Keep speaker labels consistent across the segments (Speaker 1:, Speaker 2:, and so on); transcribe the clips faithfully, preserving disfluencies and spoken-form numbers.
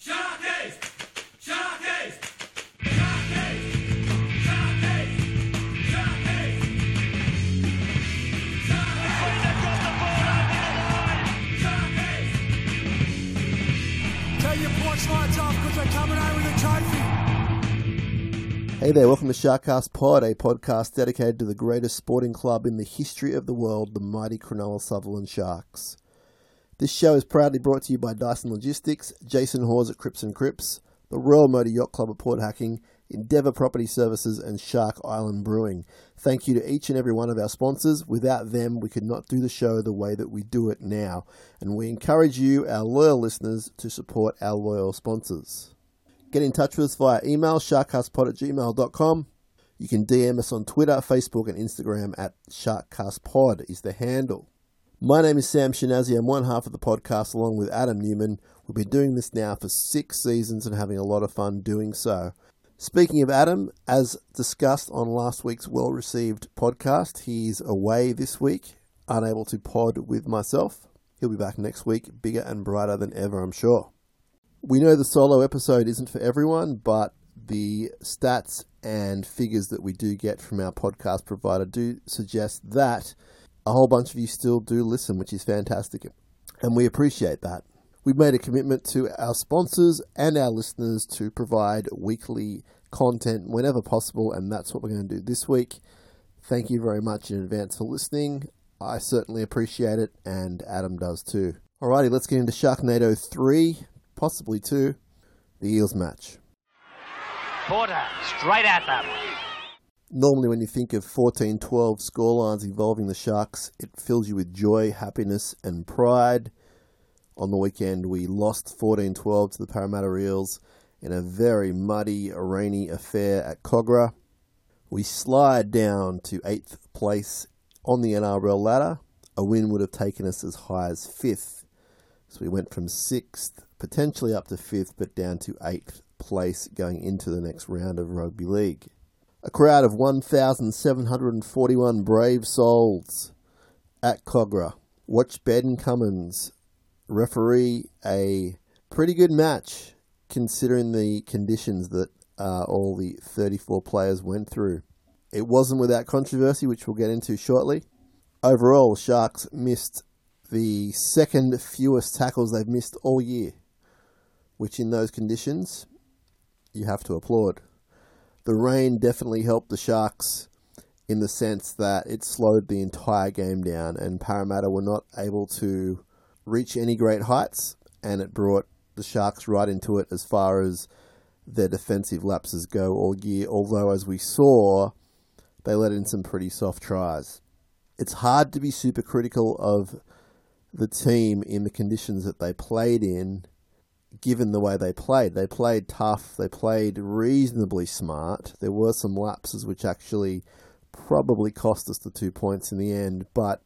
Speaker 1: Sharkies! Sharkies! Sharkies! Sharkies! Sharkies!
Speaker 2: Tell your porch lights off because they're coming out with a trophy.
Speaker 3: Hey there, welcome to Sharkcast Pod, a podcast dedicated to the greatest sporting club in the history of the world, the mighty Cronulla Sutherland Sharks. This show is proudly brought to you by Dyson Logistics, Jason Hawes at Crips and Crips, the Royal Motor Yacht Club at Port Hacking, Endeavour Property Services and Shark Island Brewing. Thank you to each and every one of our sponsors. Without them, we could not do the show the way that we do it now. And we encourage you, our loyal listeners, to support our loyal sponsors. Get in touch with us via email, sharkcastpod at gmail dot com. You can D M us on Twitter, Facebook and Instagram at sharkcastpod is the handle. My name is Sam Shinazi. I'm one half of the podcast along with Adam Newman. We've been doing this now for six seasons and having a lot of fun doing so. Speaking of Adam, as discussed on last week's well-received podcast, he's away this week, unable to pod with myself. He'll be back next week, bigger and brighter than ever, I'm sure. We know the solo episode isn't for everyone, but the stats and figures that we do get from our podcast provider do suggest that a whole bunch of you still do listen, which is fantastic, and we appreciate that. We've made a commitment to our sponsors and our listeners to provide weekly content whenever possible, and that's what we're going to do this week. Thank you very much in advance for listening. I certainly appreciate it, and Adam does too. Alrighty, let's get into Sharknado three, possibly two, the Eels match.
Speaker 4: Porter, straight at them.
Speaker 3: Normally when you think of fourteen twelve scorelines involving the Sharks, it fills you with joy, happiness and pride. On the weekend we lost fourteen twelve to the Parramatta Eels in a very muddy, rainy affair at Kogarah. We slide down to eighth place on the N R L ladder. A win would have taken us as high as fifth. So we went from sixth, potentially up to fifth, but down to eighth place going into the next round of rugby league. A crowd of one thousand seven hundred forty-one brave souls at Kogarah. Watch Ben Cummins referee a pretty good match considering the conditions that uh, all the thirty-four players went through. It wasn't without controversy, which we'll get into shortly. Overall, Sharks missed the second fewest tackles they've missed all year, which in those conditions, you have to applaud. The rain definitely helped the Sharks in the sense that it slowed the entire game down and Parramatta were not able to reach any great heights, and it brought the Sharks right into it as far as their defensive lapses go all year, although as we saw, they let in some pretty soft tries. It's hard to be super critical of the team in the conditions that they played in, given the way they played. They played tough, they played reasonably smart. There were some lapses which actually probably cost us the two points in the end, but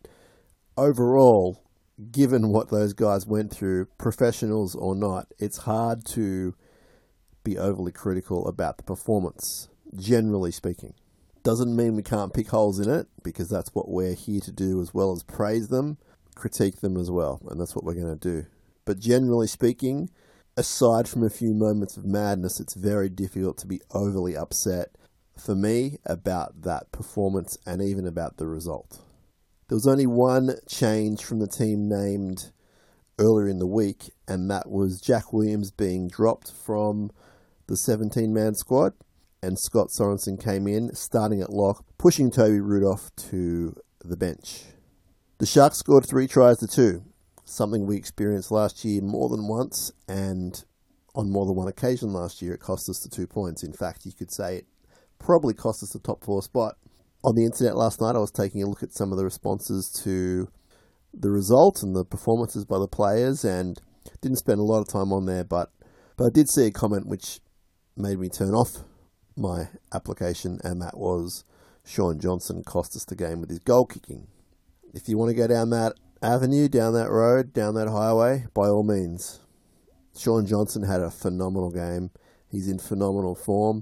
Speaker 3: overall, given what those guys went through, professionals or not, it's hard to be overly critical about the performance, generally speaking. Doesn't mean we can't pick holes in it, because that's what we're here to do, as well as praise them, critique them as well, and that's what we're going to do. But generally speaking, aside from a few moments of madness, it's very difficult to be overly upset, for me, about that performance and even about the result. There was only one change from the team named earlier in the week, and that was Jack Williams being dropped from the seventeen-man squad, and Scott Sorensen came in, starting at lock, pushing Toby Rudolph to the bench. The Sharks scored three tries to two, something we experienced last year more than once, and on more than one occasion last year it cost us the two points. In fact, you could say it probably cost us the top four spot. On the internet last night, I was taking a look at some of the responses to the result and the performances by the players, and didn't spend a lot of time on there, but, but I did see a comment which made me turn off my application, and that was Shaun Johnson cost us the game with his goal kicking. If you want to go down that avenue, down that road, down that highway, by all means. Shaun Johnson had a phenomenal game. He's in phenomenal form,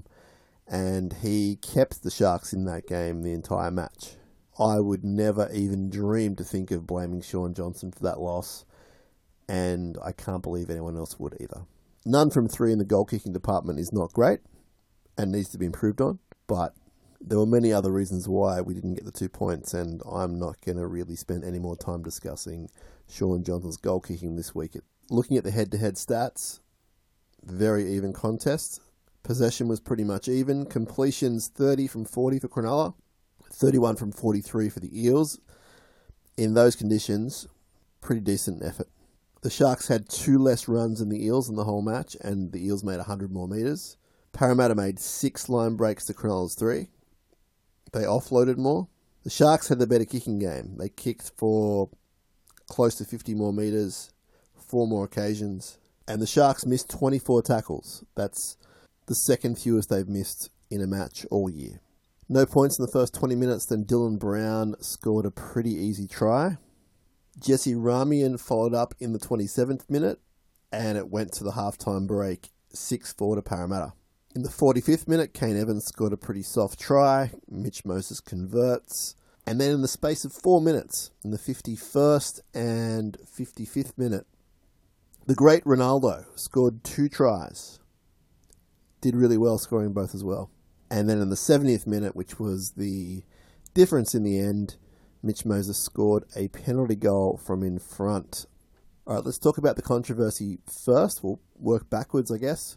Speaker 3: and he kept the Sharks in that game the entire match. I would never even dream to think of blaming Shaun Johnson for that loss, and I can't believe anyone else would either. None from three in the goal-kicking department is not great and needs to be improved on, but there were many other reasons why we didn't get the two points, and I'm not going to really spend any more time discussing Shaun Johnson's goal-kicking this week. Looking at the head-to-head stats, very even contest. Possession was pretty much even. Completions thirty from forty for Cronulla, thirty-one from forty-three for the Eels. In those conditions, pretty decent effort. The Sharks had two less runs than the Eels in the whole match, and the Eels made one hundred more metres. Parramatta made six line breaks to Cronulla's three. They offloaded more. The Sharks had the better kicking game. They kicked for close to fifty more metres, four more occasions. And the Sharks missed twenty-four tackles. That's the second fewest they've missed in a match all year. No points in the first twenty minutes, then Dylan Brown scored a pretty easy try. Jesse Ramian followed up in the twenty-seventh minute, and it went to the halftime break six four to Parramatta. In the forty-fifth minute, Kane Evans scored a pretty soft try. Mitch Moses converts. And then in the space of four minutes, in the fifty-first and fifty-fifth minute, the great Ronaldo scored two tries. Did really well scoring both as well. And then in the seventieth minute, which was the difference in the end, Mitch Moses scored a penalty goal from in front. All right, let's talk about the controversy first. We'll work backwards, I guess.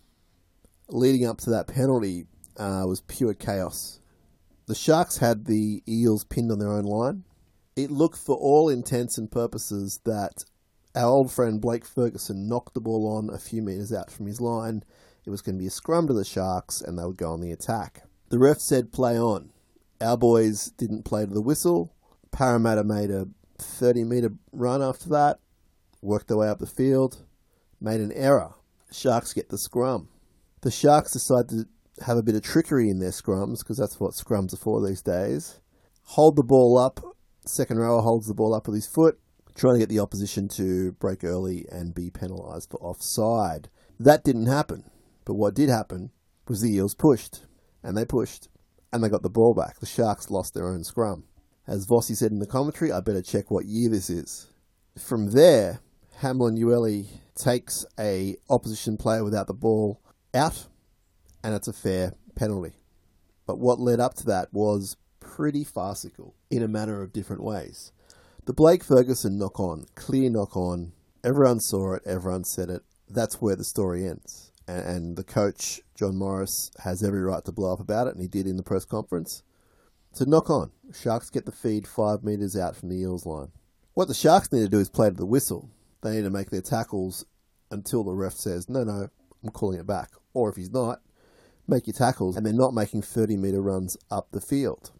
Speaker 3: Leading up to that penalty uh, was pure chaos. The Sharks had the Eels pinned on their own line. It looked for all intents and purposes that our old friend Blake Ferguson knocked the ball on a few metres out from his line. It was going to be a scrum to the Sharks and they would go on the attack. The ref said play on. Our boys didn't play to the whistle. Parramatta made a thirty metre run after that, worked their way up the field, made an error. Sharks get the scrum. The Sharks decide to have a bit of trickery in their scrums, because that's what scrums are for these days. Hold the ball up. Second rower holds the ball up with his foot, trying to get the opposition to break early and be penalised for offside. That didn't happen. But what did happen was the Eels pushed, and they pushed, and they got the ball back. The Sharks lost their own scrum. As Vossi said in the commentary, I better check what year this is. From there, Hamlin Ueli takes a opposition player without the ball out, and it's a fair penalty. But what led up to that was pretty farcical in a manner of different ways. The Blake Ferguson knock-on, clear knock-on, everyone saw it, everyone said it. That's where the story ends. And the coach, John Morris, has every right to blow up about it, and he did in the press conference. So knock on. Sharks get the feed five metres out from the Eels line. What the Sharks need to do is play to the whistle. They need to make their tackles until the ref says, no, no, I'm calling it back. Or if he's not, make your tackles, and they're not making thirty metre runs up the field.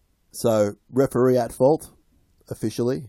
Speaker 3: So referee at fault, officially.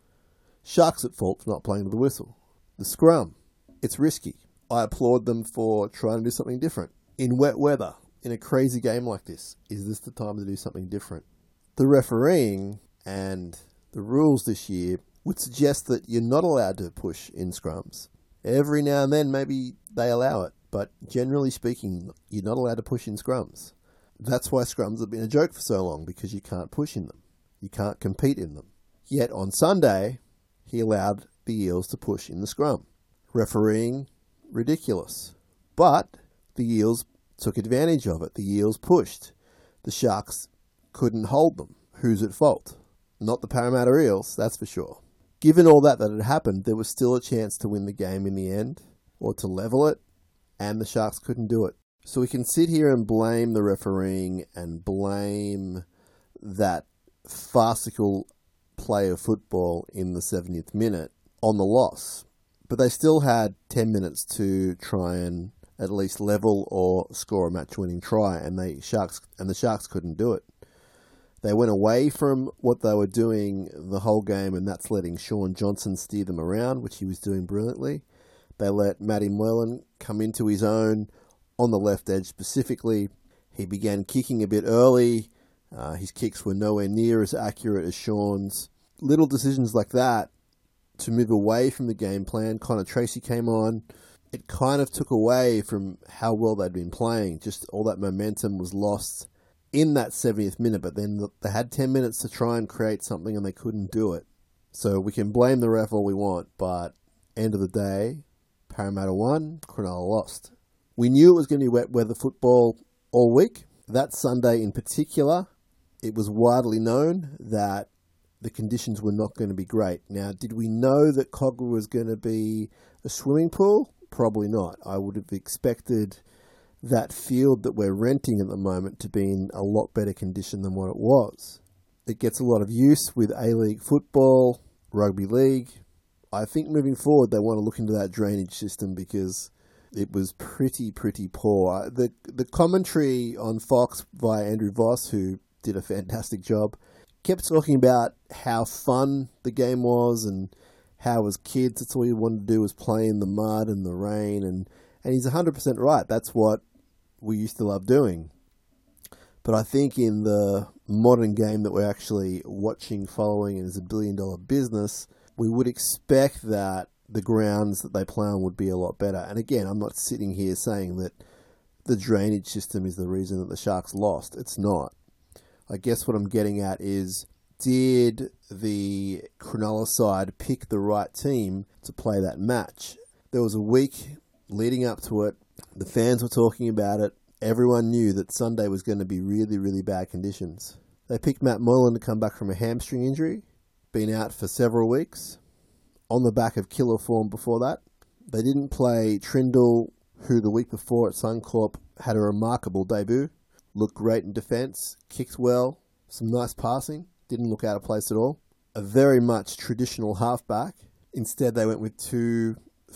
Speaker 3: Sharks at fault for not playing to the whistle. The scrum, it's risky. I applaud them for trying to do something different. In wet weather, in a crazy game like this, is this the time to do something different? The refereeing and the rules this year would suggest that you're not allowed to push in scrums. Every now and then, maybe they allow it, but generally speaking, you're not allowed to push in scrums. That's why scrums have been a joke for so long, because you can't push in them. You can't compete in them. Yet on Sunday, he allowed the Eels to push in the scrum. Refereeing, ridiculous. But the Eels took advantage of it. The Eels pushed. The Sharks couldn't hold them. Who's at fault? Not the Parramatta Eels, that's for sure. Given all that that had happened, there was still a chance to win the game in the end, or to level it, and the Sharks couldn't do it. So we can sit here and blame the refereeing and blame that farcical play of football in the seventieth minute on the loss. But they still had ten minutes to try and at least level or score a match-winning try, and they Sharks and the Sharks couldn't do it. They went away from what they were doing the whole game, and that's letting Shaun Johnson steer them around, which he was doing brilliantly. They let Matty Moylan come into his own on the left edge specifically. He began kicking a bit early. Uh, his kicks were nowhere near as accurate as Shaun's. Little decisions like that to move away from the game plan. Connor Tracy came on. It kind of took away from how well they'd been playing. Just all that momentum was lost in that seventieth minute, but then they had ten minutes to try and create something and they couldn't do it. So we can blame the ref all we want, but end of the day, Parramatta won, Cronulla lost. We knew it was going to be wet weather football all week. That Sunday in particular, it was widely known that the conditions were not going to be great. Now, did we know that Kogarah was going to be a swimming pool? Probably not. I would have expected that field that we're renting at the moment to be in a lot better condition than what it was. It gets a lot of use with A-League football, rugby league. I think moving forward they want to look into that drainage system because it was pretty, pretty poor. The the commentary on Fox via Andrew Voss, who did a fantastic job, kept talking about how fun the game was and how as kids that's all you wanted to do was play in the mud and the rain. And, and he's one hundred percent right. That's what we used to love doing. But I think in the modern game that we're actually watching, following, and is a billion dollar business, we would expect that the grounds that they play on would be a lot better. And again, I'm not sitting here saying that the drainage system is the reason that the Sharks lost. It's not. I guess what I'm getting at is, did the Cronulla side pick the right team to play that match? There was a week leading up to it. The fans were talking about it. Everyone knew that Sunday was going to be really, really bad conditions. They picked Matt Moylan to come back from a hamstring injury, been out for several weeks, on the back of killer form before that. They didn't play Trindle, who the week before at Suncorp had a remarkable debut, looked great in defence, kicked well, some nice passing, didn't look out of place at all. A very much traditional halfback. Instead, they went with two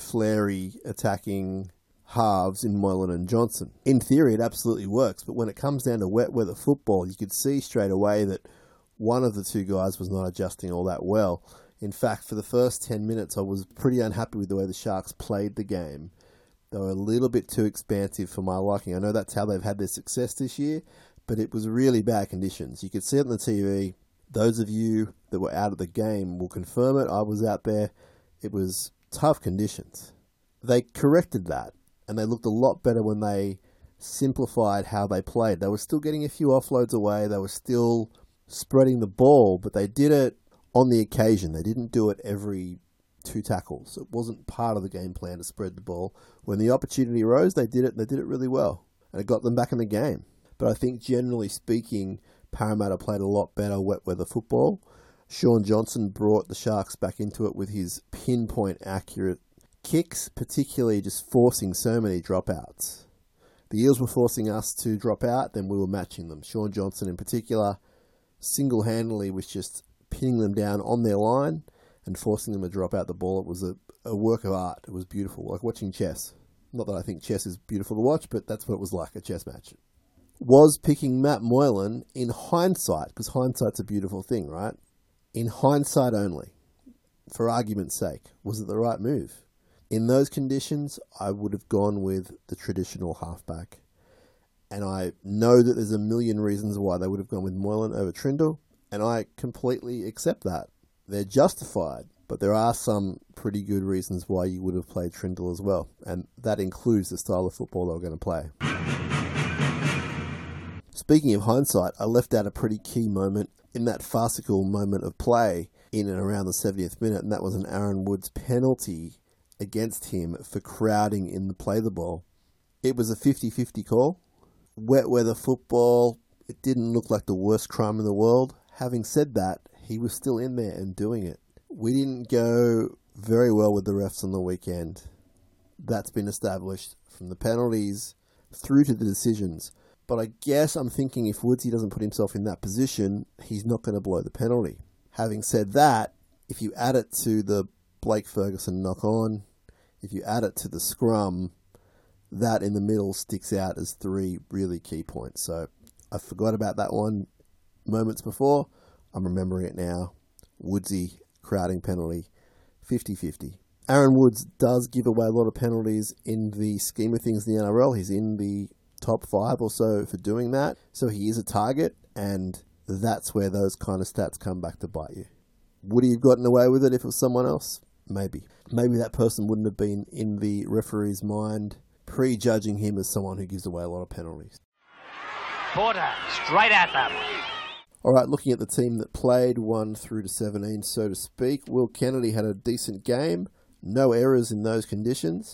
Speaker 3: flary attacking halves in Moylan and Johnson. In theory, it absolutely works, but when it comes down to wet weather football, you could see straight away that one of the two guys was not adjusting all that well. In fact, for the first ten minutes, I was pretty unhappy with the way the Sharks played the game. They were a little bit too expansive for my liking. I know that's how they've had their success this year, but it was really bad conditions. You could see it on the T V. Those of you that were out at the game will confirm it. I was out there. It was tough conditions. They corrected that, and they looked a lot better when they simplified how they played. They were still getting a few offloads away. They were still spreading the ball, but they did it on the occasion. They didn't do it every two tackles. It wasn't part of the game plan to spread the ball. When the opportunity arose, they did it, and they did it really well. And it got them back in the game. But I think generally speaking, Parramatta played a lot better wet weather football. Sean Johnson brought the Sharks back into it with his pinpoint accurate kicks, particularly just forcing so many dropouts. The Eels were forcing us to drop out, then we were matching them. Sean Johnson in particular single-handedly was just pinning them down on their line and forcing them to drop out the ball. It was a, a work of art. It was beautiful, like watching chess. Not that I think chess is beautiful to watch, but that's what it was like, a chess match. Was picking Matt Moylan, in hindsight, because hindsight's a beautiful thing, right? In hindsight only, for argument's sake, was it the right move? In those conditions, I would have gone with the traditional halfback. And I know that there's a million reasons why they would have gone with Moylan over Trindle, and I completely accept that. They're justified, but there are some pretty good reasons why you would have played Trindle as well, and that includes the style of football they were going to play. Speaking of hindsight, I left out a pretty key moment in that farcical moment of play in and around the seventieth minute, and that was an Aaron Woods penalty against him for crowding in the play the ball. It was a fifty-fifty call. Wet weather football, it didn't look like the worst crime in the world. Having said that, he was still in there and doing it. We didn't go very well with the refs on the weekend. That's been established from the penalties through to the decisions. But I guess I'm thinking if Woodsy doesn't put himself in that position, he's not going to blow the penalty. Having said that, if you add it to the Blake Ferguson knock on, if you add it to the scrum, that in the middle sticks out as three really key points. So I forgot about that one moments before. I'm remembering it now. Woodsy crowding penalty, fifty-fifty. Aaron Woods does give away a lot of penalties in the scheme of things in the N R L. He's in the top five or so for doing that. So he is a target, and that's where those kind of stats come back to bite you. Would he have gotten away with it if it was someone else? Maybe. Maybe that person wouldn't have been in the referee's mind prejudging him as someone who gives away a lot of penalties.
Speaker 4: Porter, straight at them.
Speaker 3: All right, looking at the team that played one through to seventeen, so to speak. Will Kennedy had a decent game. No errors in those conditions.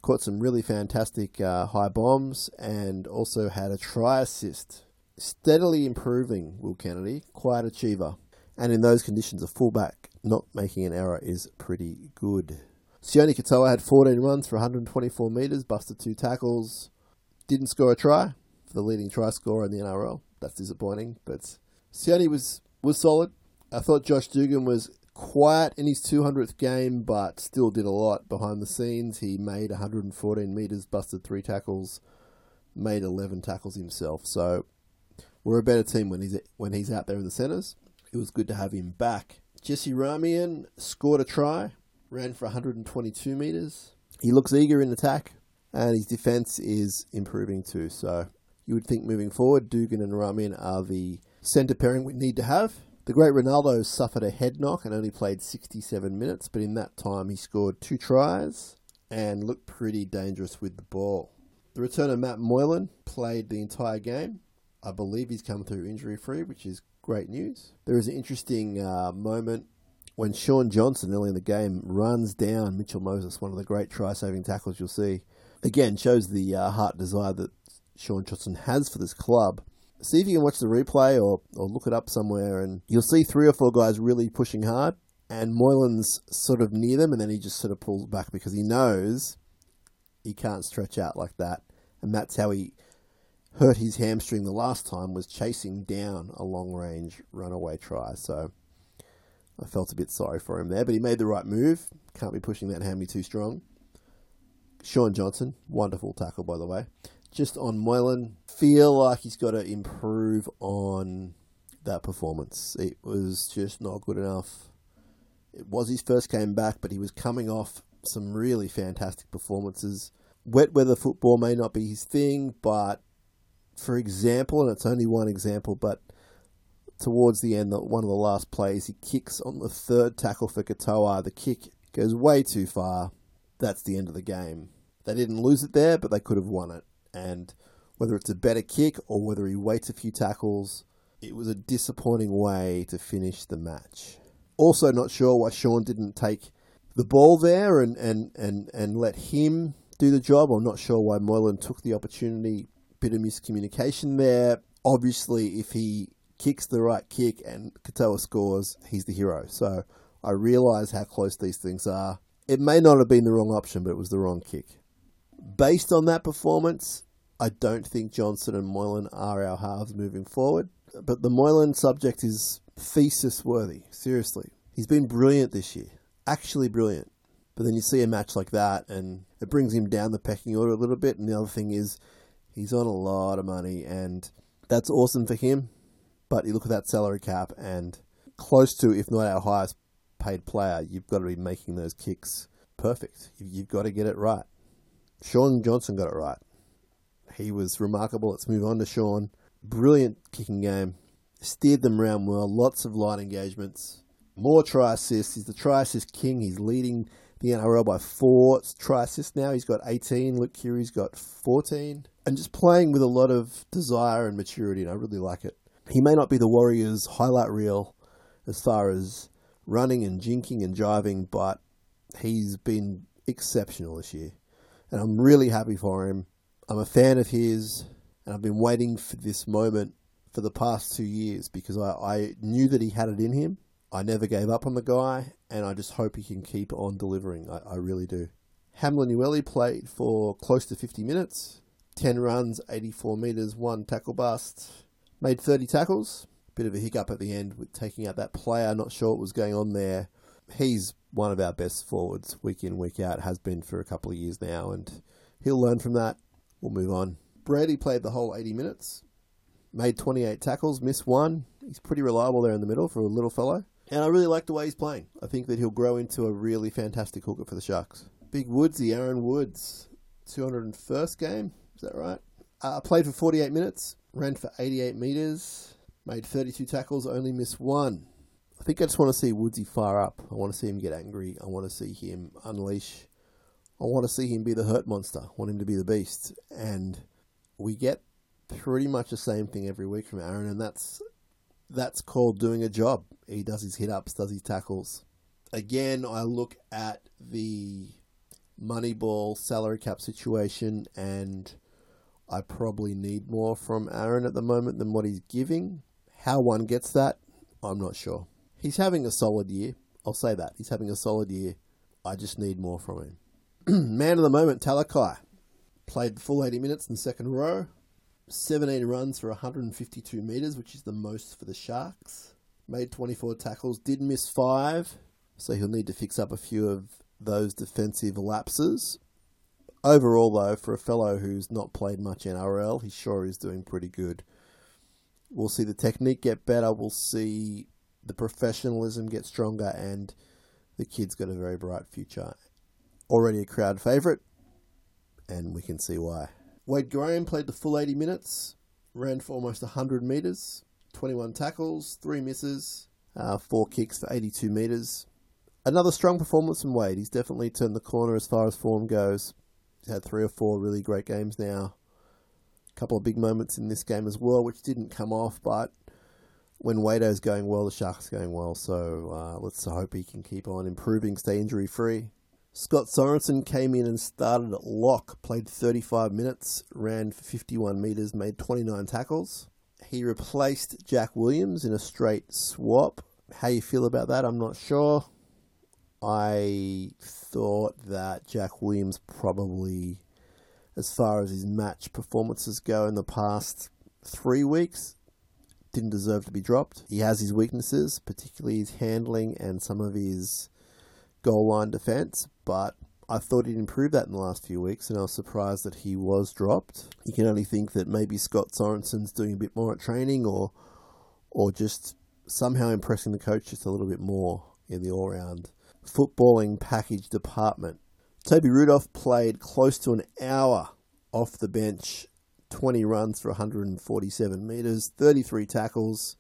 Speaker 3: caught some really fantastic uh, high bombs and also had a try assist. Steadily improving, Will Kennedy, quiet achiever. And in those conditions, a fullback not making an error is pretty good. Sione Katoa had fourteen runs for one hundred twenty-four metres, busted two tackles. Didn't score a try for the leading try scorer in the N R L. That's disappointing, but Sione was, was solid. I thought Josh Dugan was quiet in his two hundredth game, but still did a lot behind the scenes. He made one hundred fourteen metres, busted three tackles, made eleven tackles himself. So we're a better team when he's when he's out there in the centres. It was good to have him back. Jesse Ramian scored a try, ran for one hundred twenty-two metres. He looks eager in attack, and his defence is improving too. So you would think moving forward, Dugan and Ramian are the centre pairing we need to have. The great Ronaldo suffered a head knock and only played sixty-seven minutes, but in that time he scored two tries and looked pretty dangerous with the ball. The return of Matt Moylan played the entire game. I believe he's come through injury-free, which is great news. There is an interesting uh, moment when Sean Johnson, early in the game, runs down Mitchell Moses, one of the great try-saving tackles you'll see. Again, shows the uh, heart desire that Sean Johnson has for this club. See if you can watch the replay or, or look it up somewhere, and you'll see three or four guys really pushing hard, and Moylan's sort of near them, and then he just sort of pulls back because he knows he can't stretch out like that. And that's how he hurt his hamstring the last time, was chasing down a long-range runaway try. So I felt a bit sorry for him there, but he made the right move. Can't be pushing that hammy too strong. Sean Johnson, wonderful tackle, by the way. Just on Moylan, feel like he's got to improve on that performance. It was just not good enough. It was his first game back, but he was coming off some really fantastic performances. Wet weather football may not be his thing, but for example, and it's only one example, but towards the end, one of the last plays, he kicks on the third tackle for Katoa. The kick goes way too far. That's the end of the game. They didn't lose it there, but they could have won it. And whether it's a better kick or whether he waits a few tackles, it was a disappointing way to finish the match. Also not sure why Sean didn't take the ball there and, and, and, and let him do the job. I'm not sure why Moylan took the opportunity. Bit of miscommunication there. Obviously, if he kicks the right kick and Katoa scores, he's the hero. So I realise how close these things are. It may not have been the wrong option, but it was the wrong kick. Based on that performance, I don't think Johnson and Moylan are our halves moving forward. But the Moylan subject is thesis worthy. Seriously. He's been brilliant this year. Actually brilliant. But then you see a match like that and it brings him down the pecking order a little bit. And the other thing is, he's on a lot of money and that's awesome for him. But you look at that salary cap and close to, if not our highest paid player, you've got to be making those kicks perfect. You've got to get it right. Sean Johnson got it right. He was remarkable. Let's move on to Sean. Brilliant kicking game. Steered them around well. Lots of line engagements. More try assists. He's the try assist king. He's leading the N R L by four try assists now. He's got eighteen. Luke Keary's got fourteen. And just playing with a lot of desire and maturity, and I really like it. He may not be the Warriors' highlight reel as far as running and jinking and jiving, but he's been exceptional this year. And I'm really happy for him. I'm a fan of his, and I've been waiting for this moment for the past two years because I, I knew that he had it in him. I never gave up on the guy, and I just hope he can keep on delivering. I, I really do. Hamlin Ueli played for close to fifty minutes. ten runs, eighty-four metres, one tackle bust. Made thirty tackles. Bit of a hiccup at the end with taking out that player. Not sure what was going on there. He's one of our best forwards week in, week out. Has been for a couple of years now, and he'll learn from that. We'll move on. Brady played the whole eighty minutes. Made twenty-eight tackles, missed one. He's pretty reliable there in the middle for a little fellow. And I really like the way he's playing. I think that he'll grow into a really fantastic hooker for the Sharks. Big Woodsy, Aaron Woods, two hundred first game. Is that right? Uh, played for forty-eight minutes. Ran for eighty-eight metres. Made thirty-two tackles, only missed one. I think I just want to see Woodsy fire up. I want to see him get angry. I want to see him unleash. I want to see him be the hurt monster. I want him to be the beast. And we get pretty much the same thing every week from Aaron, and that's that's called doing a job. He does his hit-ups, does his tackles. Again, I look at the money ball salary cap situation, and I probably need more from Aaron at the moment than what he's giving. How one gets that, I'm not sure. He's having a solid year. I'll say that. He's having a solid year. I just need more from him. Man of the moment, Talakai. Played the full eighty minutes in the second row. seventeen runs for one hundred fifty-two metres, which is the most for the Sharks. Made twenty-four tackles, did miss five, so he'll need to fix up a few of those defensive lapses. Overall, though, for a fellow who's not played much N R L, he sure is doing pretty good. We'll see the technique get better, we'll see the professionalism get stronger, and the kid's got a very bright future. Already a crowd favourite, and we can see why. Wade Graham played the full eighty minutes, ran for almost one hundred metres, twenty-one tackles, three misses, uh, four kicks for eighty-two metres. Another strong performance from Wade. He's definitely turned the corner as far as form goes. He's had three or four really great games now. A couple of big moments in this game as well, which didn't come off, but when Wado's going well, the Sharks are going well, so uh, let's hope he can keep on improving, stay injury-free. Scott Sorensen came in and started at lock, played thirty-five minutes, ran for fifty-one metres, made twenty-nine tackles. He replaced Jack Williams in a straight swap. How you feel about that, I'm not sure. I thought that Jack Williams probably, as far as his match performances go in the past three weeks, didn't deserve to be dropped. He has his weaknesses, particularly his handling and some of his goal line defence, but I thought he'd improved that in the last few weeks, and I was surprised that he was dropped. You can only think that maybe Scott Sorensen's doing a bit more at training, or or just somehow impressing the coach just a little bit more in the all-round footballing package department. Toby Rudolph played close to an hour off the bench, twenty runs for one hundred forty-seven metres, thirty-three tackles,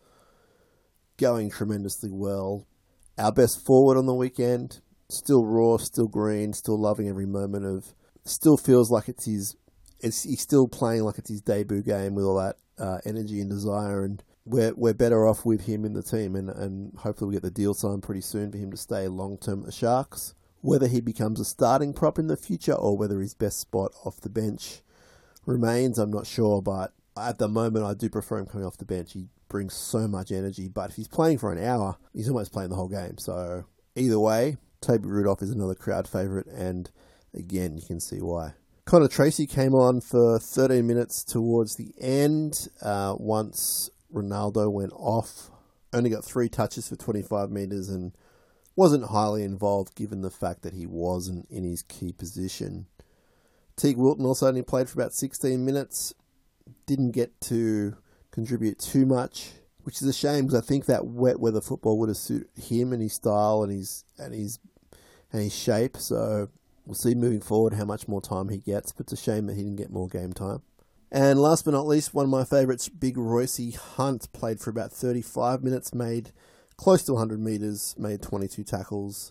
Speaker 3: going tremendously well. Our best forward on the weekend, still raw, still green, still loving every moment of, still feels like it's his, it's, he's still playing like it's his debut game with all that uh, energy and desire, and we're we're better off with him in the team, and, and hopefully we get the deal signed pretty soon for him to stay long-term at the Sharks. Whether he becomes a starting prop in the future or whether his best spot off the bench remains, I'm not sure, but at the moment I do prefer him coming off the bench. He brings so much energy, but if he's playing for an hour, he's almost playing the whole game. So either way, Toby Rudolph is another crowd favourite, and again, you can see why. Connor Tracy came on for thirteen minutes towards the end, uh, once Ronaldo went off. Only got three touches for twenty-five metres and wasn't highly involved given the fact that he wasn't in his key position. Teague Wilton also only played for about sixteen minutes. Didn't get to contribute too much, which is a shame because I think that wet weather football would have suited him and his style and his and his and his shape. So we'll see moving forward how much more time he gets, but it's a shame that he didn't get more game time. And last but not least, one of my favourites, Big Royce Hunt, played for about thirty-five minutes, made close to one hundred metres, made twenty-two tackles,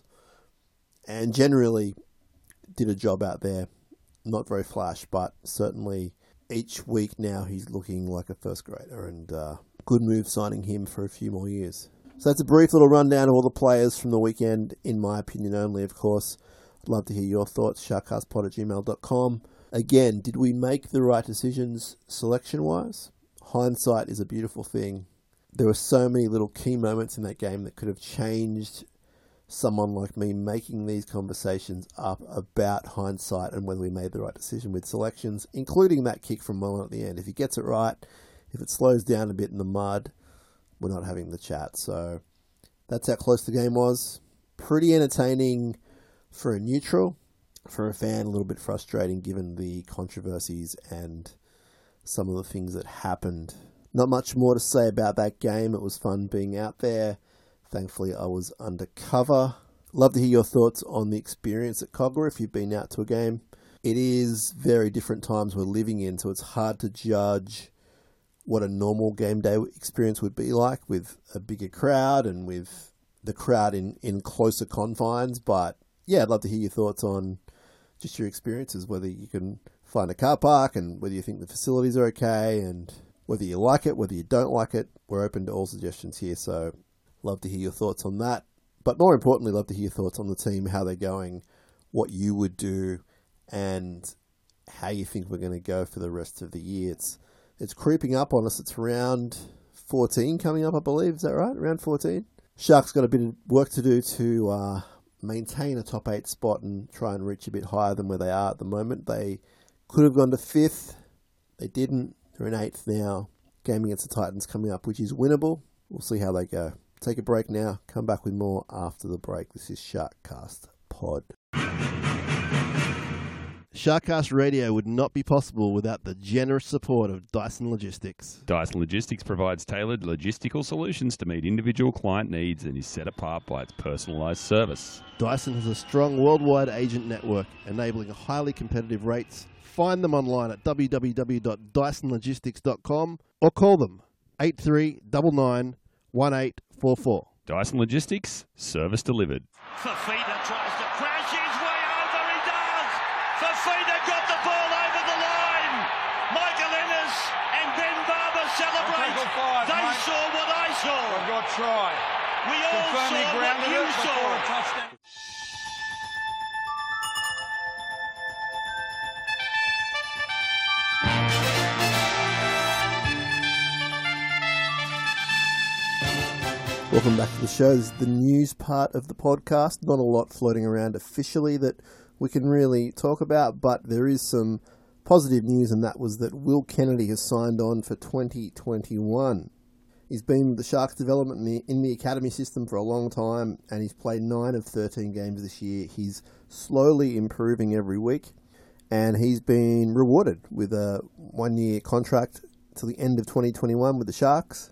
Speaker 3: and generally did a job out there. Not very flash, but certainly each week now he's looking like a first grader, and uh, good move signing him for a few more years. So that's a brief little rundown of all the players from the weekend, in my opinion only, of course. I'd love to hear your thoughts, sharkcastpod at gmail dot com. Again, did we make the right decisions selection-wise? Hindsight is a beautiful thing. There were so many little key moments in that game that could have changed someone like me making these conversations up about hindsight and whether we made the right decision with selections, including that kick from Mullen at the end. If he gets it right, if it slows down a bit in the mud, we're not having the chat. So that's how close the game was. Pretty entertaining for a neutral. For a fan, a little bit frustrating given the controversies and some of the things that happened. Not much more to say about that game. It was fun being out there. Thankfully, I was undercover. Love to hear your thoughts on the experience at Kogarah if you've been out to a game. It is very different times we're living in, so it's hard to judge what a normal game day experience would be like with a bigger crowd and with the crowd in, in closer confines. But yeah, I'd love to hear your thoughts on just your experiences, whether you can find a car park and whether you think the facilities are okay and whether you like it, whether you don't like it. We're open to all suggestions here, so love to hear your thoughts on that. But more importantly, love to hear your thoughts on the team, how they're going, what you would do and how you think we're going to go for the rest of the year. It's it's creeping up on us. It's round fourteen coming up, I believe. Is that right? Round fourteen? Sharks got a bit of work to do to uh, maintain a top eight spot and try and reach a bit higher than where they are at the moment. They could have gone to fifth. They didn't. They're in eighth now. Game against the Titans coming up, which is winnable. We'll see how they go. Take a break now. Come back with more after the break. This is Sharkcast Pod. Sharkcast Radio would not be possible without the generous support of Dyson Logistics.
Speaker 5: Dyson Logistics provides tailored logistical solutions to meet individual client needs and is set apart by its personalised service.
Speaker 3: Dyson has a strong worldwide agent network, enabling highly competitive rates. Find them online at w w w dot dyson logistics dot com or call them eight three nine nine, one eight four four.
Speaker 5: Dyson Logistics, service delivered.
Speaker 6: Fafita tries to crash his way over, he does! Fafita got the ball over the line! Michael Ennis and Ben Barber celebrate!
Speaker 2: Five,
Speaker 6: they
Speaker 2: mate.
Speaker 6: saw what I saw!
Speaker 2: I've got try.
Speaker 6: We all
Speaker 2: Confirm he
Speaker 6: saw what
Speaker 2: grounded
Speaker 6: you
Speaker 2: it before
Speaker 6: saw!
Speaker 2: a touchdown.
Speaker 3: Welcome back to the show. This is the news part of the podcast. Not a lot floating around officially that we can really talk about, but there is some positive news, and that was that Will Kennedy has signed on for twenty twenty-one. He's been with the Sharks development in the, in the academy system for a long time, and he's played nine of thirteen games this year. He's slowly improving every week, and he's been rewarded with a one-year contract till the end of twenty twenty-one with the Sharks.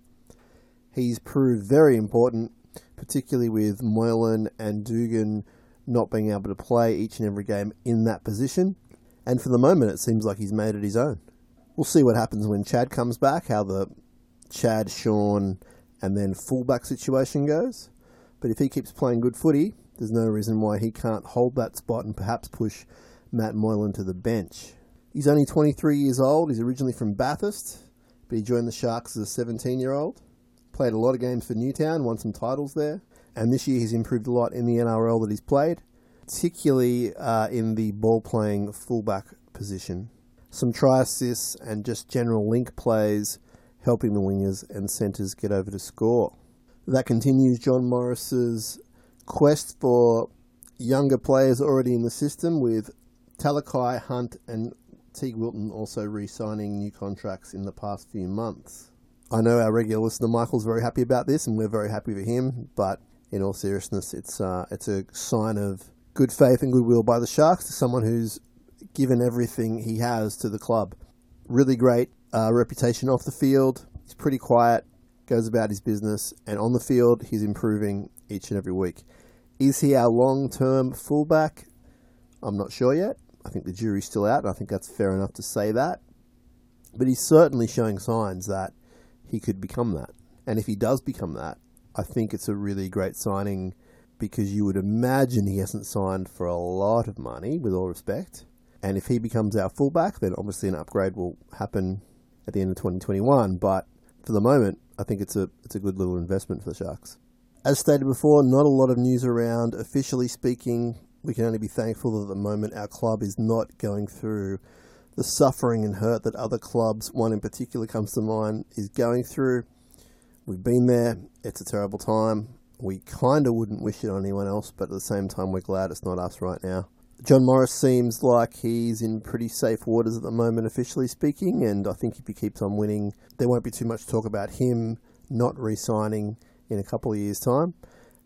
Speaker 3: He's proved very important, particularly with Moylan and Dugan not being able to play each and every game in that position. And for the moment, it seems like he's made it his own. We'll see what happens when Chad comes back, how the Chad, Sean, and then fullback situation goes. But if he keeps playing good footy, there's no reason why he can't hold that spot and perhaps push Matt Moylan to the bench. He's only twenty-three years old. He's originally from Bathurst, but he joined the Sharks as a seventeen-year-old. Played a lot of games for Newtown, won some titles there. And this year he's improved a lot in the N R L that he's played, particularly uh, in the ball-playing fullback position. Some try assists and just general link plays, helping the wingers and centres get over to score. That continues John Morris's quest for younger players already in the system, with Talakai, Hunt and Teague Wilton also re-signing new contracts in the past few months. I know our regular listener Michael's very happy about this, and we're very happy for him, but in all seriousness, it's uh, it's a sign of good faith and goodwill by the Sharks to someone who's given everything he has to the club. Really great uh, reputation off the field. He's pretty quiet, goes about his business, and on the field, he's improving each and every week. Is he our long-term fullback? I'm not sure yet. I think the jury's still out, and I think that's fair enough to say that. But he's certainly showing signs that he could become that. And if he does become that, I think it's a really great signing, because you would imagine he hasn't signed for a lot of money, with all respect. And if he becomes our fullback, then obviously an upgrade will happen at the end of twenty twenty-one. But for the moment, I think it's a it's a good little investment for the Sharks. As stated before, not a lot of news around. Officially speaking, we can only be thankful that at the moment our club is not going through the suffering and hurt that other clubs, one in particular comes to mind, is going through. We've been there. It's a terrible time. We kind of wouldn't wish it on anyone else, but at the same time, we're glad it's not us right now. John Morris seems like he's in pretty safe waters at the moment, officially speaking, and I think if he keeps on winning, there won't be too much talk about him not re-signing in a couple of years' time.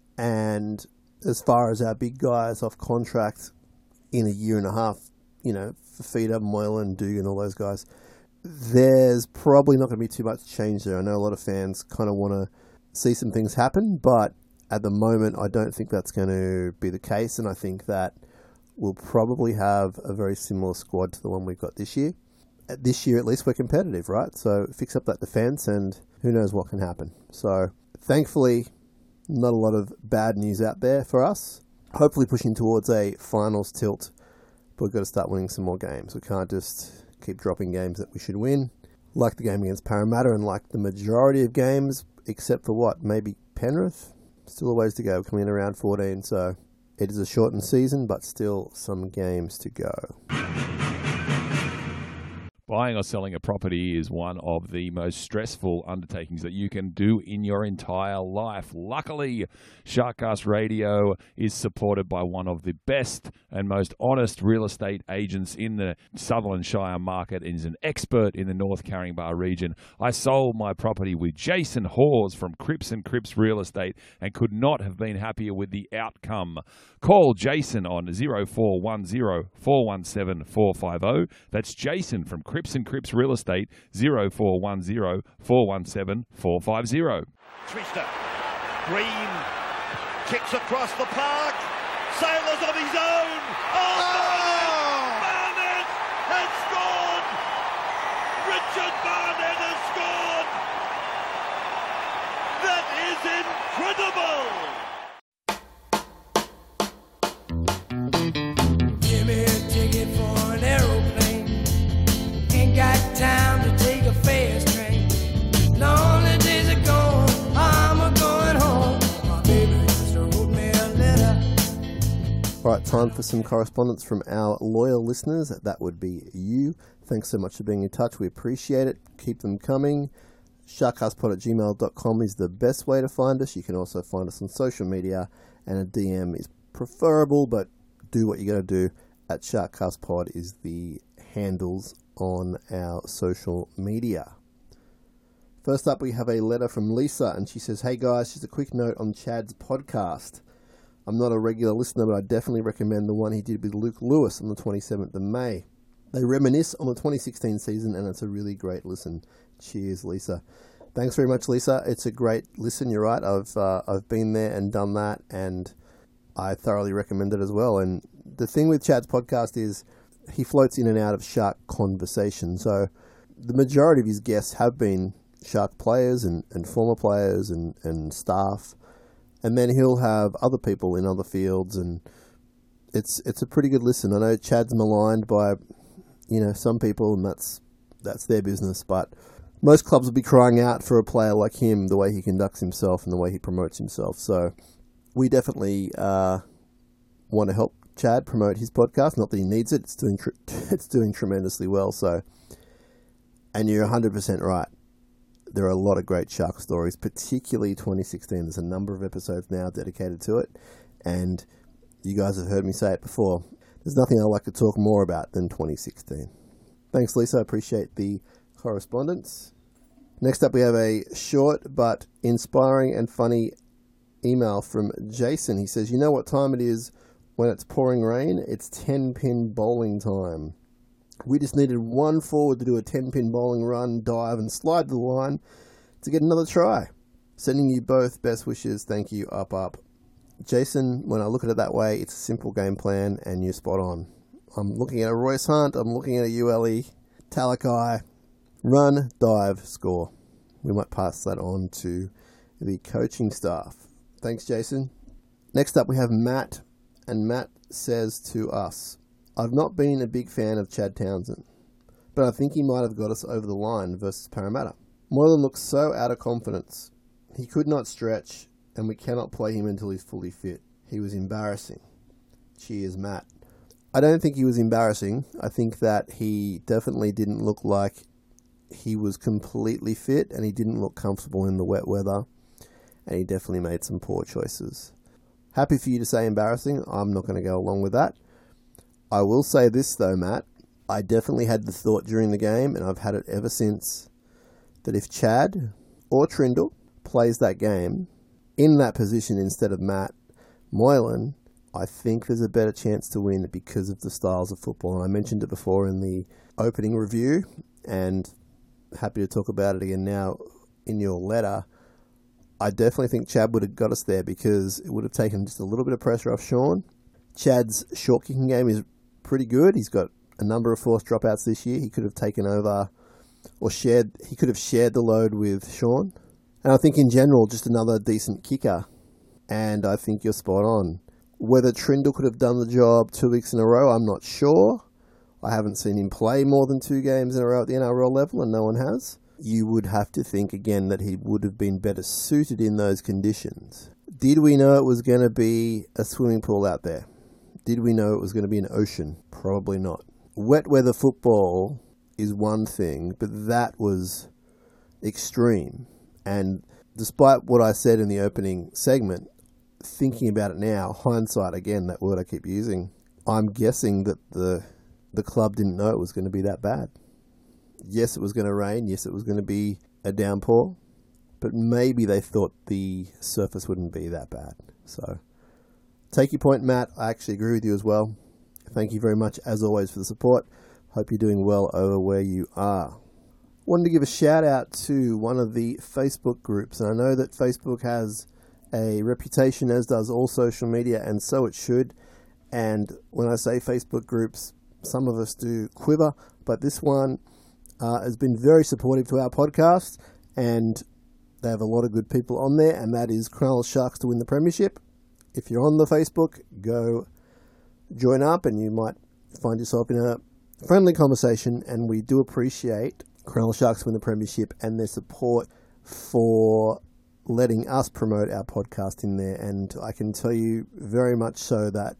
Speaker 3: And as far as our big guys off contract in a year and a half, you know, Fafita, Moylan, Dugan, all those guys, there's probably not going to be too much change there. I know a lot of fans kind of want to see some things happen, but at the moment, I don't think that's going to be the case, and I think that we'll probably have a very similar squad to the one we've got this year. This year, at least, we're competitive, right? So fix up that defence, and who knows what can happen. So thankfully, not a lot of bad news out there for us. Hopefully pushing towards a finals tilt, but we've got to start winning some more games. We can't just keep dropping games that we should win, like the game against Parramatta and like the majority of games, except for what, maybe Penrith? Still a ways to go, coming in around fourteen, so It is a shortened season, but still some games to go.
Speaker 5: Buying or selling a property is one of the most stressful undertakings that you can do in your entire life. Luckily, Sharkcast Radio is supported by one of the best and most honest real estate agents in the Sutherland Shire market and is an expert in the North Caringbah region. I sold my property with Jason Hawes from Cripps and Cripps Real Estate and could not have been happier with the outcome. Call Jason on zero four one zero, four one seven, four five zero. That's Jason from Cripps and Cripps Real Estate, zero four one zero, four one seven, four five zero.
Speaker 6: Twister. Green kicks across the park. Sailors on his own. Oh! Barnett has scored! Richard Barnett has scored! That is incredible!
Speaker 2: Give me a ticket for an aeroplane. Ain't got time to take a fast train. Lonely days are gone, I'm a going home. My baby just wrote me a letter.
Speaker 3: Alright, time for some correspondence from our loyal listeners. That would be you. Thanks so much for being in touch. We appreciate it. Keep them coming. sharkcastpod at gmail dot com is the best way to find us. You can also find us on social media, and a D M is preferable, but do what you got to do. At SharkcastPod is the handles on our social media. First up, we have a letter from Lisa, and she says, "Hey guys, just a quick note on Chad's podcast. I'm not a regular listener, but I definitely recommend the one he did with Luke Lewis on the twenty-seventh of May. They reminisce on the twenty sixteen season, and it's a really great listen. Cheers, Lisa." Thanks very much, Lisa. It's a great listen. You're right. I've uh, I've been there and done that, and I thoroughly recommend it as well. And the thing with Chad's podcast is he floats in and out of Shark conversation. So the majority of his guests have been Shark players and, and former players and, and staff. And then he'll have other people in other fields, and it's it's a pretty good listen. I know Chad's maligned by, you know, some people, and that's that's their business. But most clubs will be crying out for a player like him, the way he conducts himself and the way he promotes himself. So we definitely uh, want to help Chad promote his podcast. Not that he needs it; it's doing tr- it's doing tremendously well. So, and you're one hundred percent right. There are a lot of great Shark stories, particularly twenty sixteen. There's a number of episodes now dedicated to it, and you guys have heard me say it before. There's nothing I like to talk more about than twenty sixteen. Thanks, Lisa. I appreciate the correspondence. Next up, we have a short but inspiring and funny email from Jason. He says, "You know what time it is when it's pouring rain? It's ten-pin bowling time. We just needed one forward to do a ten-pin bowling run, dive, and slide the line to get another try. Sending you both best wishes. Thank you. Up, up." Jason, when I look at it that way, it's a simple game plan, and you're spot on. I'm looking at a Royce Hunt. I'm looking at a U L E, Talakai. Run, dive, score. We might pass that on to the coaching staff. Thanks, Jason. Next up, we have Matt, and Matt says to us, "I've not been a big fan of Chad Townsend, but I think he might have got us over the line versus Parramatta. Moylan looks so out of confidence. He could not stretch, and we cannot play him until he's fully fit. He was embarrassing. Cheers, Matt." I don't think he was embarrassing. I think that he definitely didn't look like he was completely fit, and he didn't look comfortable in the wet weather, and he definitely made some poor choices. Happy for you to say embarrassing. I'm not going to go along with that. I will say this though, Matt. I definitely had the thought during the game, and I've had it ever since, that if Chad or Trindle plays that game in that position instead of Matt Moylan, I think there's a better chance to win because of the styles of football. And I mentioned it before in the opening review, and happy to talk about it again now in your letter. I definitely think Chad would have got us there because it would have taken just a little bit of pressure off Sean. Chad's short kicking game is pretty good. He's got a number of forced dropouts this year. He could have taken over or shared, he could have shared the load with Sean. And I think in general, just another decent kicker. And I think you're spot on. Whether Trindle could have done the job two weeks in a row, I'm not sure. I haven't seen him play more than two games in a row at the N R L level, and no one has. You would have to think again that he would have been better suited in those conditions. Did we know it was going to be a swimming pool out there? Did we know it was going to be an ocean? Probably not. Wet weather football is one thing, but that was extreme. And despite what I said in the opening segment, thinking about it now, hindsight, again, that word I keep using, I'm guessing that the the club didn't know it was going to be that bad. Yes, it was going to rain. Yes, it was going to be a downpour. But maybe they thought the surface wouldn't be that bad. So, take your point, Matt. I actually agree with you as well. Thank you very much, as always, for the support. Hope you're doing well over where you are. Wanted to give a shout out to one of the Facebook groups. And I know that Facebook has a reputation, as does all social media, and so it should. And when I say Facebook groups, some of us do quiver, but this one uh, has been very supportive to our podcast, and they have a lot of good people on there, and that is Cronulla Sharks to win the premiership. If you're on the Facebook, go join up, and you might find yourself in a friendly conversation, and we do appreciate Cronulla Sharks to win the premiership and their support for letting us promote our podcast in there. And I can tell you very much so that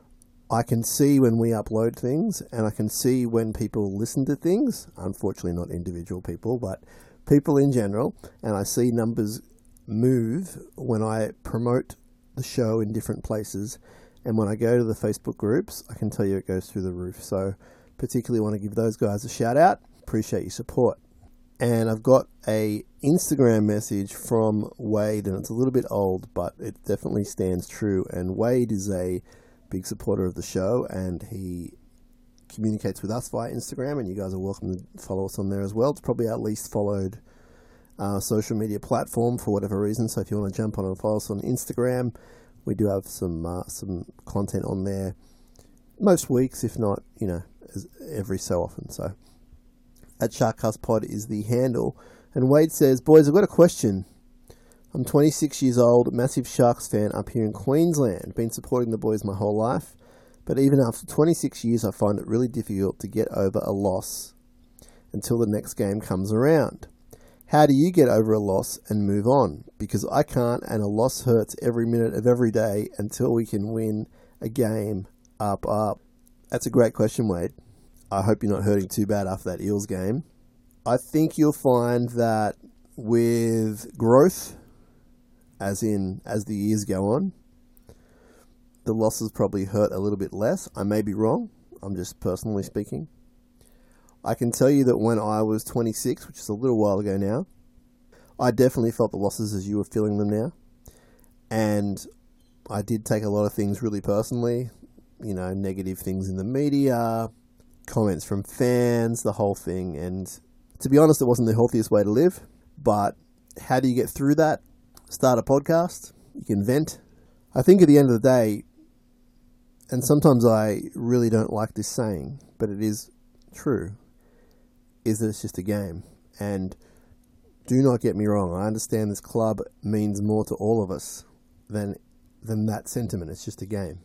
Speaker 3: I can see when we upload things, and I can see when people listen to things, unfortunately not individual people, but people in general, and I see numbers move when I promote the show in different places, and when I go to the Facebook groups, I can tell you it goes through the roof. So particularly want to give those guys a shout out. Appreciate your support. And I've got a Instagram message from Wade, and it's a little bit old, but it definitely stands true. And Wade is a big supporter of the show, and he communicates with us via Instagram, and you guys are welcome to follow us on there as well. It's probably our least followed uh, social media platform for whatever reason, so if you want to jump on and follow us on Instagram, we do have some uh, some content on there most weeks, if not, you know, every so often. So at Sharkcast Pod is the handle. And Wade says, boys, I've got a question. I'm twenty-six years old, massive Sharks fan up here in Queensland. Been supporting the boys my whole life. But even after twenty-six years, I find it really difficult to get over a loss until the next game comes around. How do you get over a loss and move on? Because I can't, and a loss hurts every minute of every day until we can win a game up, up. That's a great question, Wade. I hope you're not hurting too bad after that Eels game. I think you'll find that with growth, as in as the years go on, the losses probably hurt a little bit less. I may be wrong. I'm just personally speaking. I can tell you that when I was twenty-six, which is a little while ago now, I definitely felt the losses as you were feeling them now. And I did take a lot of things really personally. You know, negative things in the media, comments from fans, the whole thing. And to be honest, it wasn't the healthiest way to live. But how do you get through that? Start a podcast. You can vent. I think at the end of the day, and sometimes I really don't like this saying, but it is true, is that it's just a game. And do not get me wrong, I understand this club means more to all of us than than that sentiment. It's just a game.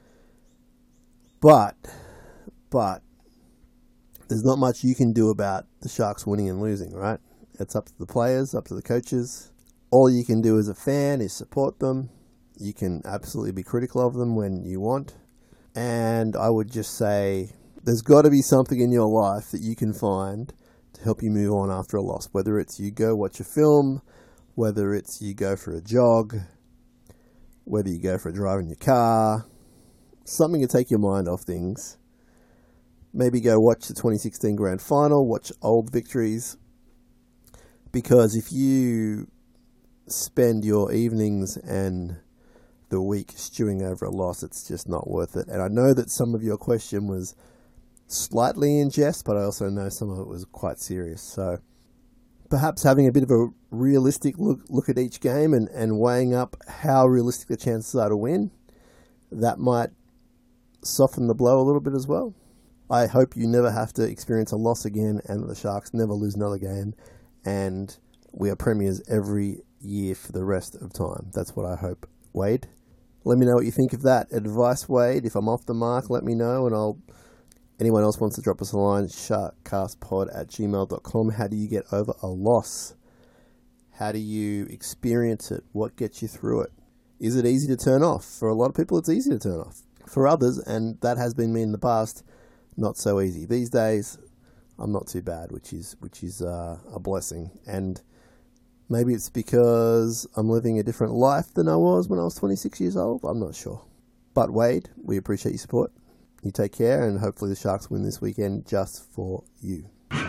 Speaker 3: But, but, there's not much you can do about the Sharks winning and losing, right? It's up to the players, up to the coaches. All you can do as a fan is support them. You can absolutely be critical of them when you want. And I would just say there's got to be something in your life that you can find to help you move on after a loss. Whether it's you go watch a film, whether it's you go for a jog, whether you go for a drive in your car, something to take your mind off things. Maybe go watch the twenty sixteen Grand Final, watch old victories. Because if you spend your evenings and the week stewing over a loss, it's just not worth it. And I know that some of your question was slightly in jest, but I also know some of it was quite serious. So perhaps having a bit of a realistic look, look at each game and, and weighing up how realistic the chances are to win, that might soften the blow a little bit as well. I hope you never have to experience a loss again and that the Sharks never lose another game and we are premiers every year for the rest of time. That's what I hope. Wade, let me know what you think of that advice, Wade. If I'm off the mark, let me know, and I'll. Anyone else wants to drop us a line, sharkcastpod at gmail dot com. How do you get over a loss? How do you experience it? What gets you through it? Is it easy to turn off? For a lot of people, it's easy to turn off. For others, and that has been me in the past, not so easy. These days, I'm not too bad, which is which is uh, a blessing. And maybe it's because I'm living a different life than I was when I was twenty-six years old. I'm not sure. But Wade, we appreciate your support. You take care, and hopefully the Sharks win this weekend just for you.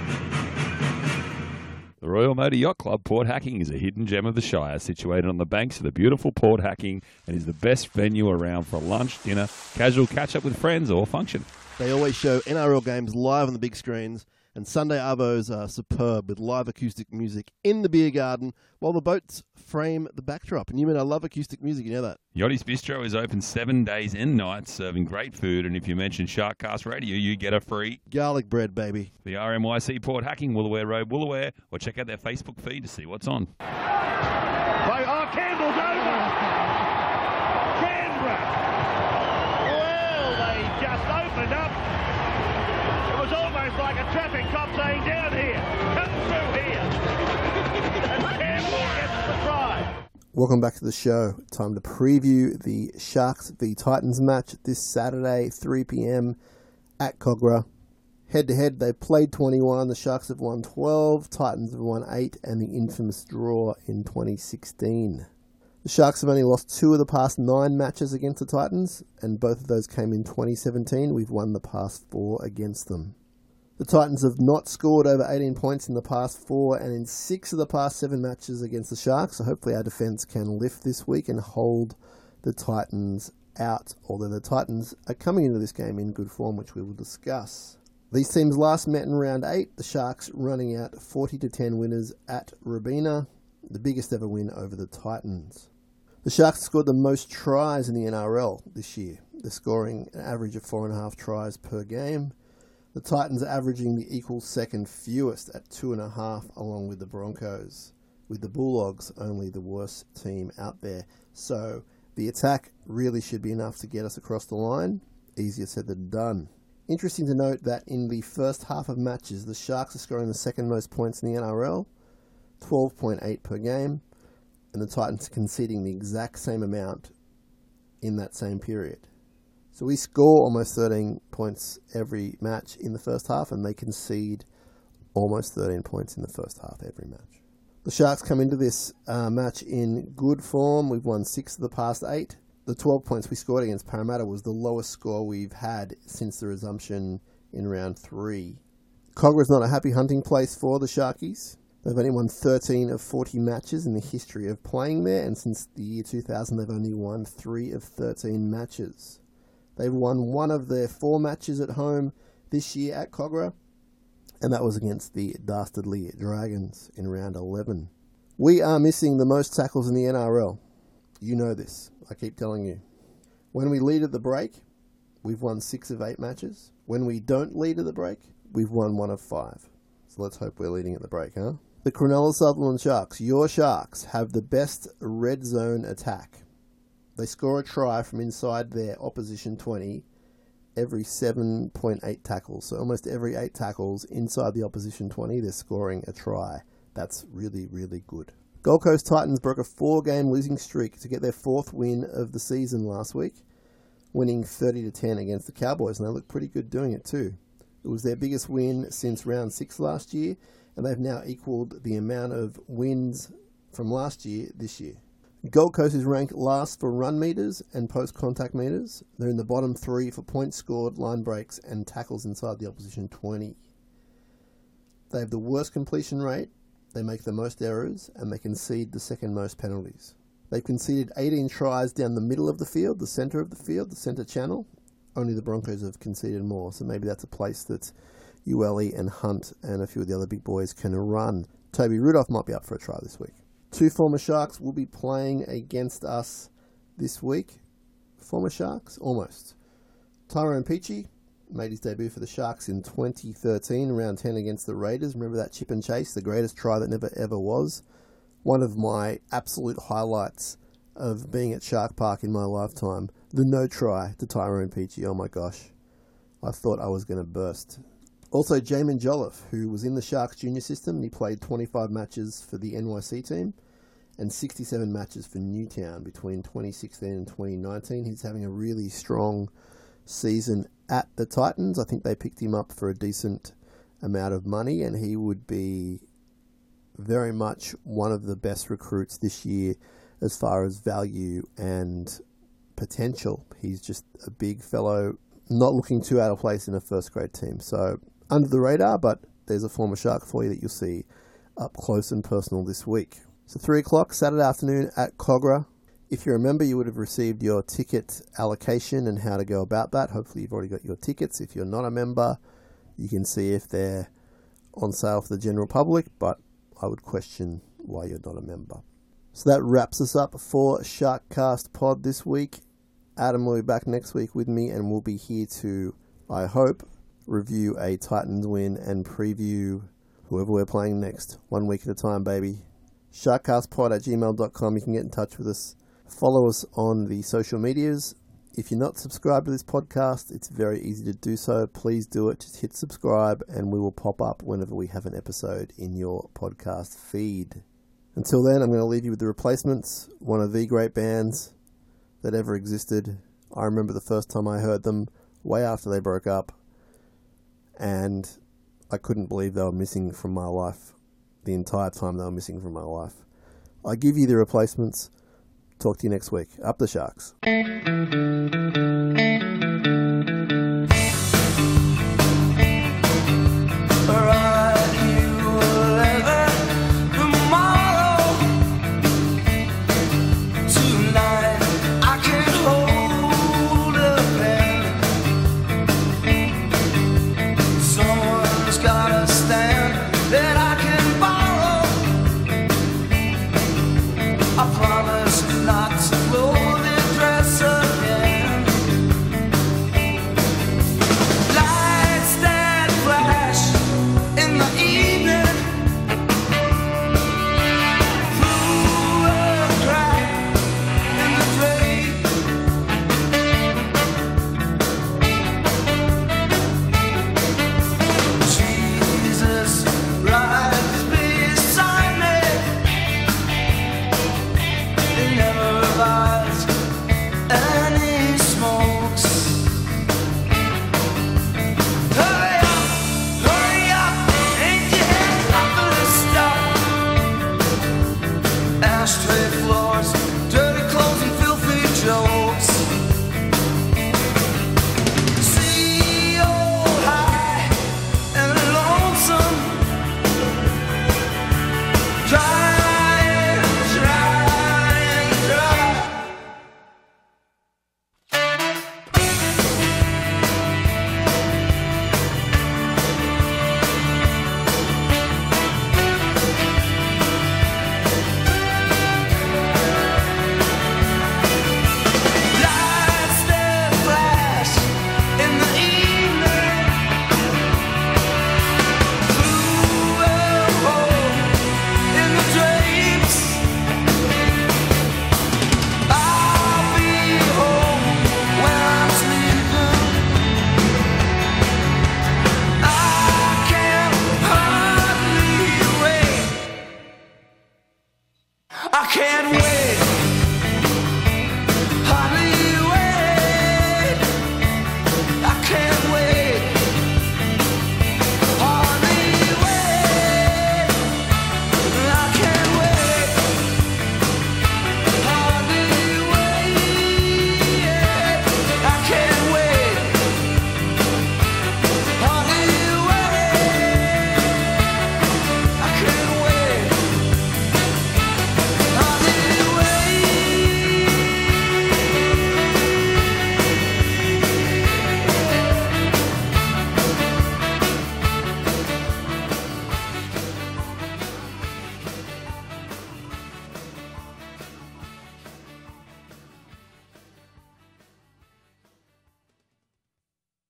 Speaker 5: The Royal Motor Yacht Club Port Hacking is a hidden gem of the Shire, situated on the banks of the beautiful Port Hacking, and is the best venue around for lunch, dinner, casual catch-up with friends, or function.
Speaker 7: They always show N R L games live on the big screens, and Sunday arvos are superb with live acoustic music in the beer garden while the boats frame the backdrop. And you mean I love acoustic music, you know that?
Speaker 5: Yachty's Bistro is open seven days and nights, serving great food, and if you mention Sharkcast Radio, you get a free
Speaker 7: garlic bread, baby.
Speaker 5: The R M Y C Port Hacking, Woolooware Road, Woolooware, or check out their Facebook feed to see what's on.
Speaker 6: Oh, Campbell's over. Canberra. Well, they just opened up. It was almost like a traffic cop saying, down here, come through here. And Campbell gets the try.
Speaker 3: Welcome back to the show. Time to preview the Sharks v Titans match this Saturday, three p.m. at Kogarah. Head-to-head, they played twenty-one. The Sharks have won twelve. Titans have won eight, and the infamous draw in twenty sixteen. The Sharks have only lost two of the past nine matches against the Titans, and both of those came in twenty seventeen. We've won the past four against them. The Titans have not scored over eighteen points in the past four, and in six of the past seven matches against the Sharks, so hopefully our defence can lift this week and hold the Titans out, although the Titans are coming into this game in good form, which we will discuss. These teams last met in round eight, the Sharks running out forty to ten winners at Robina, the biggest ever win over the Titans. The Sharks scored the most tries in the N R L this year. They're scoring an average of four and a half tries per game. The Titans are averaging the equal second fewest at two and a half, along with the Broncos, with the Bulldogs only the worst team out there. So the attack really should be enough to get us across the line. Easier said than done. Interesting to note that in the first half of matches, the Sharks are scoring the second most points in the N R L, twelve point eight per game, and the Titans conceding the exact same amount in that same period. So we score almost thirteen points every match in the first half, and they concede almost thirteen points in the first half every match. The Sharks come into this uh, match in good form. We've won six of the past eight. The twelve points we scored against Parramatta was the lowest score we've had since the resumption in round three. Kogarah is not a happy hunting place for the Sharkies. They've only won thirteen of forty matches in the history of playing there, and since the year two thousand they've only won three of thirteen matches. They've won one of their four matches at home this year at Kogarah, and that was against the Dastardly Dragons in round eleven. We are missing the most tackles in the N R L. You know this. I keep telling you. When we lead at the break, we've won six of eight matches. When we don't lead at the break, we've won one of five. So let's hope we're leading at the break, huh? The Cronulla Sutherland Sharks, your Sharks, have the best red zone attack. They score a try from inside their opposition twenty every seven point eight tackles. So almost every eight tackles inside the opposition twenty, they're scoring a try. That's really, really good. Gold Coast Titans broke a four-game losing streak to get their fourth win of the season last week, winning thirty to ten against the Cowboys, and they look pretty good doing it too. It was their biggest win since round six last year, and they've now equalled the amount of wins from last year this year. Gold Coast is ranked last for run meters and post-contact meters. They're in the bottom three for points scored, line breaks, and tackles inside the opposition twenty. They have the worst completion rate, they make the most errors, and they concede the second most penalties. They've conceded eighteen tries down the middle of the field, the centre of the field, the centre channel. Only the Broncos have conceded more, so maybe that's a place that Ueli and Hunt and a few of the other big boys can run. Toby Rudolph might be up for a try this week. Two former Sharks will be playing against us this week. Former Sharks? Almost. Tyrone Peachey made his debut for the Sharks in twenty thirteen, round ten against the Raiders. Remember that chip and chase, the greatest try that never ever was? One of my absolute highlights of being at Shark Park in my lifetime. The no try to Tyrone Peachey. Oh my gosh. I thought I was going to burst. Also, Jamin Jolliffe, who was in the Sharks junior system, and he played twenty-five matches for the N Y C team, and sixty-seven matches for Newtown between twenty sixteen and twenty nineteen. He's having a really strong season at the Titans. I think they picked him up for a decent amount of money, and he would be very much one of the best recruits this year as far as value and potential. He's just a big fellow, not looking too out of place in a first grade team. So under the radar, but there's a former Shark for you that you'll see up close and personal this week. So three o'clock Saturday afternoon at Cogra. If you're a member, you would have received your ticket allocation and how to go about that. Hopefully you've already got your tickets. If you're not a member, you can see if they're on sale for the general public, but I would question why you're not a member. So that wraps us up for Sharkcast Pod this week. Adam will be back next week with me, and we'll be here to, I hope, review a Titans win and preview whoever we're playing next. One week at a time, baby. Sharkcastpod at gmail dot com. You can get in touch with us. Follow us on the social medias. If you're not subscribed to this podcast, it's very easy to do so. Please do it. Just hit subscribe and we will pop up whenever we have an episode in your podcast feed. Until then, I'm going to leave you with The Replacements, one of the great bands that ever existed. I remember the first time I heard them, way after they broke up, and I couldn't believe they were missing from my life the entire time they were missing from my life. I give you The Replacements. Talk to you next week. Up the Sharks.
Speaker 2: We're